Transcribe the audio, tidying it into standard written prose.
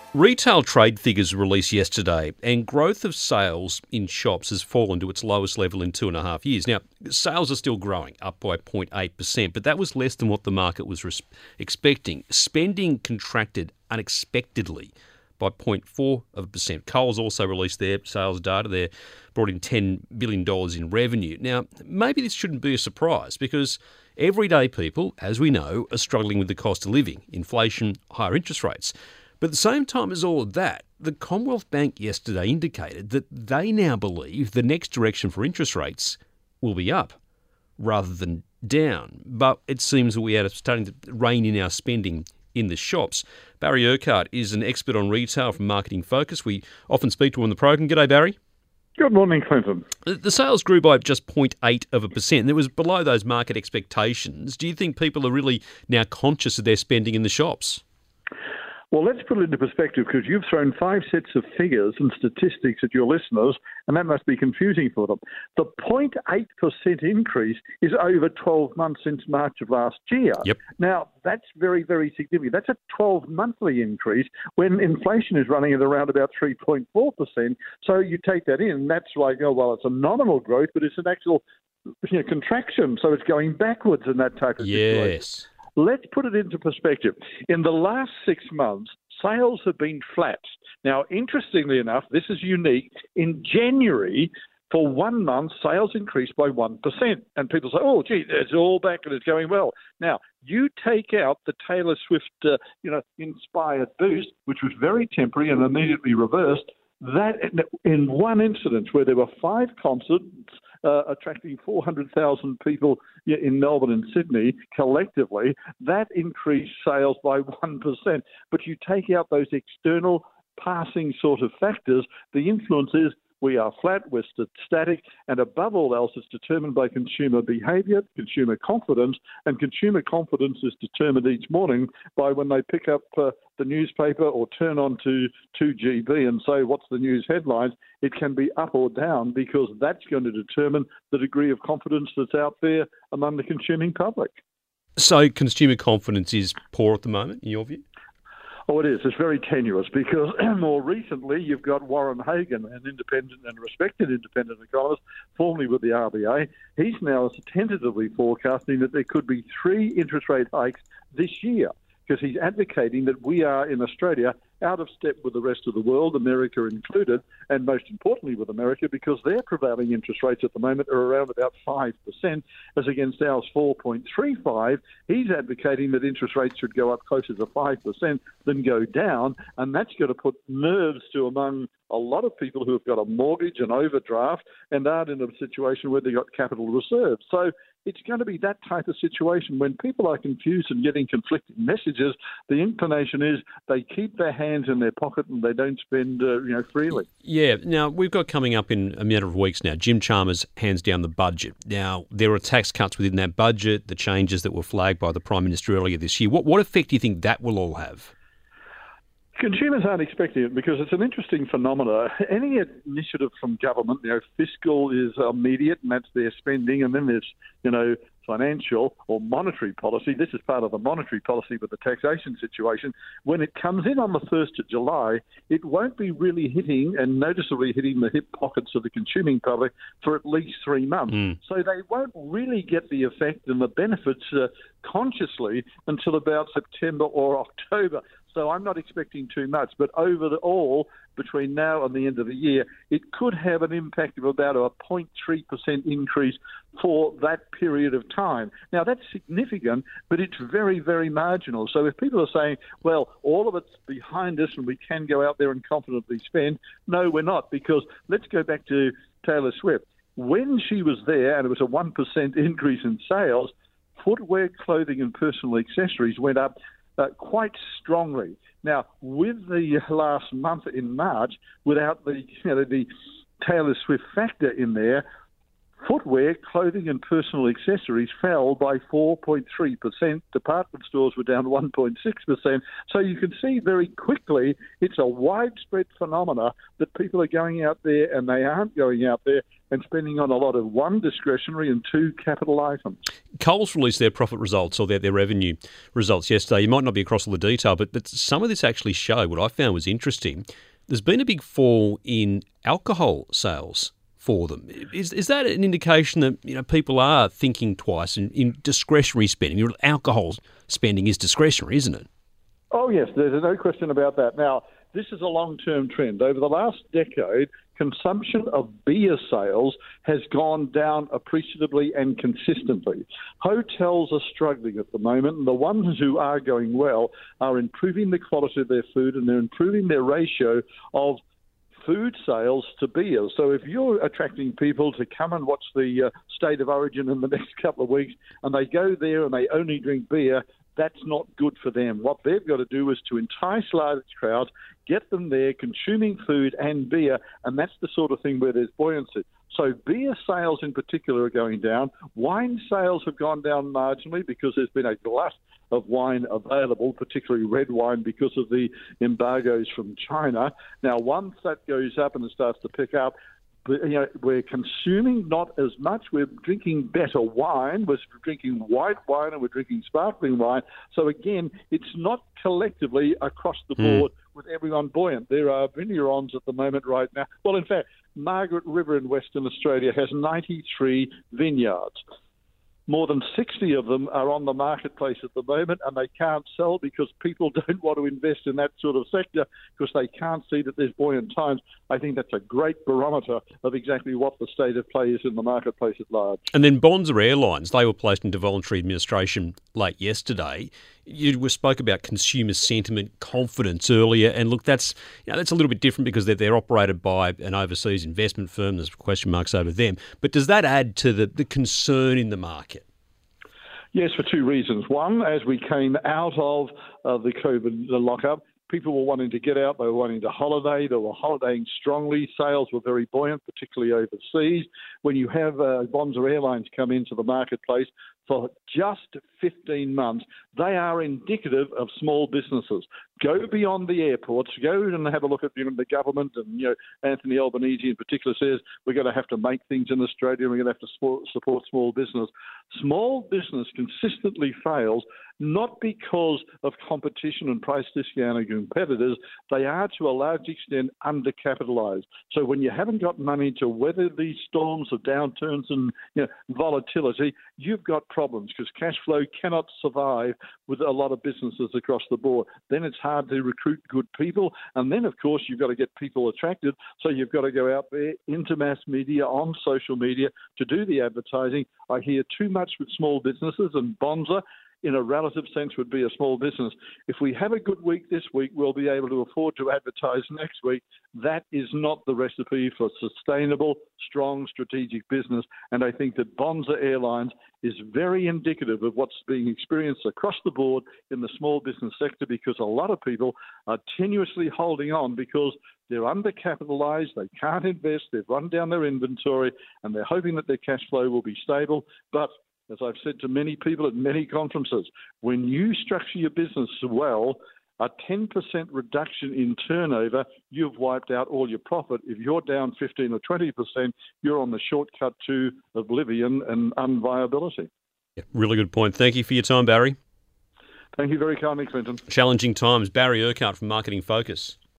Retail trade figures released yesterday, and growth of sales in shops has fallen to its lowest level in 2.5 years. Now, sales are still growing, up by 0.8%, but that was less than what the market was expecting. Spending contracted unexpectedly by 0.4%. Coles also released their sales data. They brought in $10 billion in revenue. Now, maybe this shouldn't be a surprise because everyday people, as we know, are struggling with the cost of living, inflation, higher interest rates. But at the same time as all of that, the Commonwealth Bank yesterday indicated that they now believe the next direction for interest rates will be up rather than down. But it seems that we are starting to rein in our spending in the shops. Barry Urquhart is an expert on retail from Marketing Focus. We often speak to him on the program. G'day, Barry. Good morning, Clinton. The sales grew by just 0.8%. It was below those market expectations. Do you think people are really now conscious of their spending in the shops? Well, let's put it into perspective because you've thrown 5 sets of figures and statistics at your listeners, and that must be confusing for them. The 0.8% increase is over 12 months since March of last year. Yep. Now, that's very, very significant. That's a 12-monthly increase when inflation is running at around about 3.4%. So you take that in, and that's like, oh, well, it's a nominal growth, but it's an actual contraction. So it's going backwards in that type of situation. Yes. Let's put it into perspective. In the last 6 months, sales have been flat. Now, interestingly enough, this is unique. In January, for 1 month, sales increased by 1%. And people say, oh, gee, it's all back and it's going well. Now, you take out the Taylor Swift, inspired boost, which was very temporary and immediately reversed. That in one incident where there were 5 concerts attracting 400,000 people in Melbourne and Sydney collectively, that increased sales by 1%. But you take out those external passing sort of factors, the influence is we are flat, we're static, and above all else, it's determined by consumer behaviour, consumer confidence, and consumer confidence is determined each morning by when they pick up the newspaper or turn on to 2GB and say, what's the news headlines? It can be up or down because that's going to determine the degree of confidence that's out there among the consuming public. So consumer confidence is poor at the moment, in your view? Oh, it is. It's very tenuous because more recently you've got Warren Hagan, an independent and respected independent economist, formerly with the RBA. He's now tentatively forecasting that there could be 3 interest rate hikes this year because he's advocating that we are in Australia out of step with the rest of the world, America included, and most importantly with America because their prevailing interest rates at the moment are around about 5% as against ours 4.35. He's advocating that interest rates should go up closer to 5% than go down, and that's going to put nerves to among a lot of people who have got a mortgage and overdraft and aren't in a situation where they've got capital reserves. So it's going to be that type of situation when people are confused and getting conflicting messages. The inclination is they keep their hands in their pocket and they don't spend freely. Yeah. Now, we've got coming up in a matter of weeks now, Jim Chalmers hands down the budget. Now, there are tax cuts within that budget, the changes that were flagged by the Prime Minister earlier this year. What effect do you think that will all have? Consumers aren't expecting it because it's an interesting phenomenon. Any initiative from government, fiscal is immediate and that's their spending, and then there's, financial or monetary policy. This is part of the monetary policy with the taxation situation. When it comes in on the 1st of July, it won't be really hitting and noticeably hitting the hip pockets of the consuming public for at least 3 months. So they won't really get the effect and the benefits consciously until about September or October. So I'm not expecting too much, but overall, between now and the end of the year, it could have an impact of about a 0.3% increase for that period of time. Now, that's significant, but it's very, very marginal. So if people are saying, well, all of it's behind us and we can go out there and confidently spend, no, we're not, because let's go back to Taylor Swift. When she was there and it was a 1% increase in sales, footwear, clothing and personal accessories went up quite strongly. Now, with the last month in March, without the Taylor Swift factor in there, Footwear, clothing and personal accessories fell by 4.3%. Department stores were down 1.6%. So you can see very quickly it's a widespread phenomena that people are going out there and they aren't going out there and spending on a lot of, one, discretionary and two, capital items. Coles released their profit results or their revenue results yesterday. You might not be across all the detail, but some of this actually showed, what I found was interesting, there's been a big fall in alcohol sales for them. Is that an indication that people are thinking twice in discretionary spending? Alcohol spending is discretionary, isn't it? Oh, yes, there's no question about that. Now, this is a long-term trend. Over the last decade, consumption of beer sales has gone down appreciatively and consistently. Hotels are struggling at the moment, and the ones who are going well are improving the quality of their food, and they're improving their ratio of food sales to beer. So if you're attracting people to come and watch the State of Origin in the next couple of weeks, and they go there and they only drink beer, that's not good for them. What they've got to do is to entice large crowds, get them there consuming food and beer, and that's the sort of thing where there's buoyancy. So beer sales in particular are going down. Wine sales have gone down marginally because there's been a glut of wine available, particularly red wine, because of the embargoes from China. Now, once that goes up and it starts to pick up, we're consuming not as much. We're drinking better wine. We're drinking white wine and we're drinking sparkling wine. So again, it's not collectively across the board with everyone buoyant. There are vignerons at the moment right now. Well, in fact, Margaret River in Western Australia has 93 vineyards. More than 60 of them are on the marketplace at the moment, and they can't sell because people don't want to invest in that sort of sector because they can't see that there's buoyant times. I think that's a great barometer of exactly what the state of play is in the marketplace at large. And then Bonza Airlines, they were placed into voluntary administration late yesterday. You spoke about consumer sentiment, confidence earlier, and look, that's a little bit different because they're operated by an overseas investment firm. There's question marks over them. But does that add to the concern in the market? Yes, for two reasons. One, as we came out of the COVID lockup, people were wanting to get out. They were wanting to holiday. They were holidaying strongly. Sales were very buoyant, particularly overseas. When you have Bonza Airlines come into the marketplace for just 15 months, they are indicative of small businesses. Go beyond the airports. Go and have a look at the government. And Anthony Albanese in particular says we're going to have to make things in Australia. And we're going to have to support small business. Small business consistently fails, not because of competition and price discounting competitors. They are, to a large extent, undercapitalised. So when you haven't got money to weather these storms of downturns and volatility, you've got problems because cash flow cannot survive with a lot of businesses across the board. Then it's hard to recruit good people. And then, of course, you've got to get people attracted. So you've got to go out there into mass media, on social media to do the advertising. I hear too much with small businesses, and Bonza, in a relative sense, would be a small business. If we have a good week this week, we'll be able to afford to advertise next week. That is not the recipe for sustainable, strong, strategic business. And I think that Bonza Airlines is very indicative of what's being experienced across the board in the small business sector, because a lot of people are tenuously holding on because they're undercapitalised, they can't invest, they've run down their inventory, and they're hoping that their cash flow will be stable. But as I've said to many people at many conferences, when you structure your business well, a 10% reduction in turnover, you've wiped out all your profit. If you're down 15 or 20%, you're on the shortcut to oblivion and unviability. Yeah, really good point. Thank you for your time, Barry. Thank you very kindly, Clinton. Challenging times. Barry Urquhart from Marketing Focus.